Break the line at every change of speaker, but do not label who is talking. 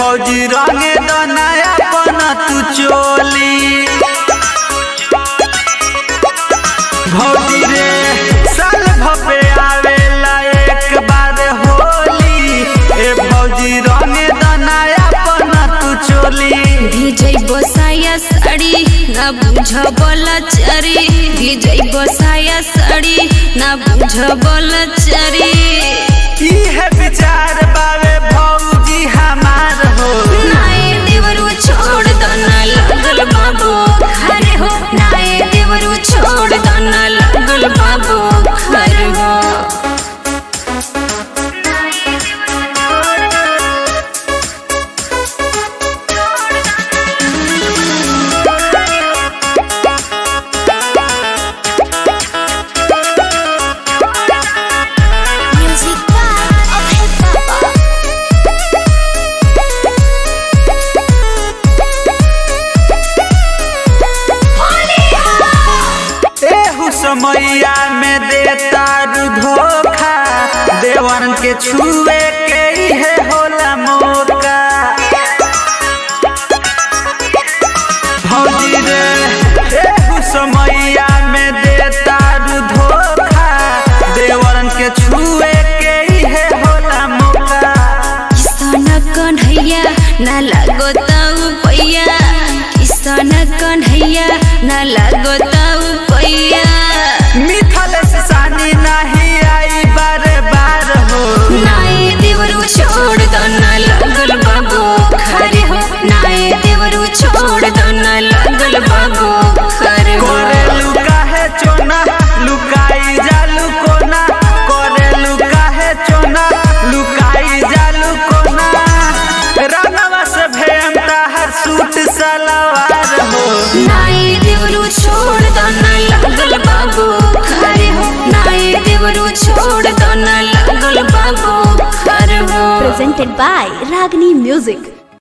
भौजी रंगे दनाया अपन तू चोली। भौजी रे साल भपे आवेला एक बार होली, ए भौजी रंगे दनाया अपन तू चोली।
भिजई बसाया साड़ी ना बुझ बोला चरी, भिजई बसाया साड़ी ना बुझ बोला चरी।
इहे विचार बावे भौजी हमार हो,
नाए देवरू छोड़ दो ना लगल बाबू घर हो, नाए देवरू छोड़ दो ना लगल बाबू घर हो।
समैया में देता धोखा, देवन के छुए के इहे होला मौका। भौजी रे एहू समैया में देता धोखा, देवन के छुए के इहे होला मौका।
किसान कन्हैया ना लागो ताऊ पैया, किसान कन्हैया ना लागो ताऊ पैया।
मिथल से सानी नहीं आई बार बार हो,
नाए देवरू छोड़ दो ना लगल बाबू घर हो, नाए देवरू छोड़ दो ना लगल बाबू घर हो।
करे लुका है चोना लुकाई जालू कोना, करे लुका है चोना लुकाई जालू कोना। रंगवा से भेमता हर सूट सलवार हो,
नाए देवरू छोड़ दो ना लगल बाबू घर हो, नाए देवरू छोड़ दो ना लगल बाबू घर हो।
Presented by Ragini Music।